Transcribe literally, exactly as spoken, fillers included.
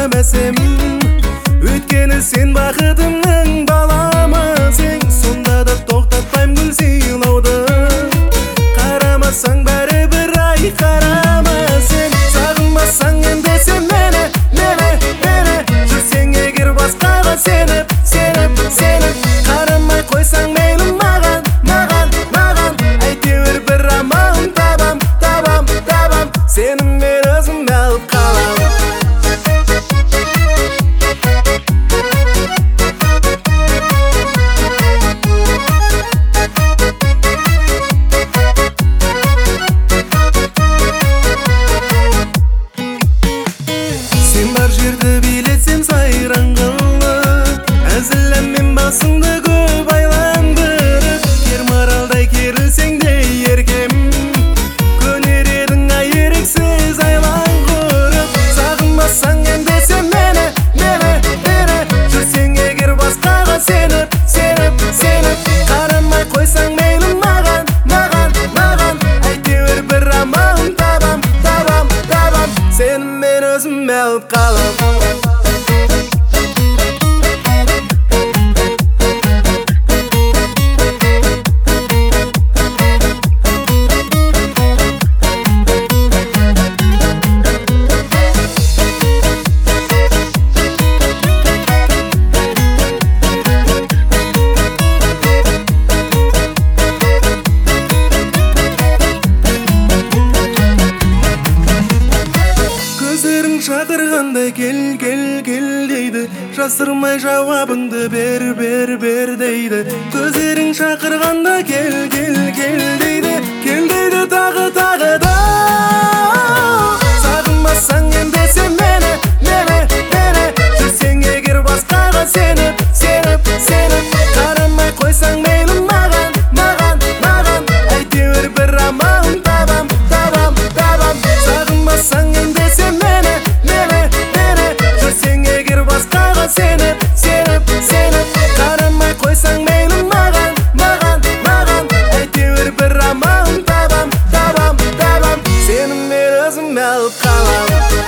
әмәсем, өйткені сен бақытымның баламысың. Сонда да тоқтатпайым гүл сыйлауды, қарамасаң бәрібір ай қарамасың. Сағынбасаң енді сен мені, мені, мені, жүрсең егер басқаға сеніп, сеніп, сеніп, қарамай қойсаң мейлі маған, маған, маған, әйтеуір бір амалын табам, табам, табам, сеніммен өзім алып қалам. Сен бар жерді билетсем сайран қылып, әзіліммен басыңды көп айландырып, кермаралдай керілсең де еркем, көнер едің ай ерексіз айлан құрып. Сағынбасаң енді сен мені, мені, мені, жүрсең егер басқаға сеніп, сеніп, сеніп, қарамай қойсаң мейлі маған, маған, маған, әйтеуір бір амалын табам, табам, табам, сеніммен өзім алып қалам. Көздерің шақырғандай кел, кел, кел дейді, жасырмай жауабыңды бер, бер, бер дейді. Көздерің шақырғанда кел, кел, кел дейді, кел дейді тағы, тағы да. Сағынбасаң енді сен мені, мені, мені, жүрсең егер басқаға сеніп, сеніп, сеніп, қарамай қойсаң мейлі маған, маған, маған, әйтеуір бір амалын табам, табам, табам, сағынбасаң енді сен мені, мені, мені, жүрсең егер басқаға сеніп, сеніп, сеніп, қарамай қойсаң мейлі маған, маған, маған, әйтеуір бір амалын табам, табам, табам, сеніммен өзім алып қалам.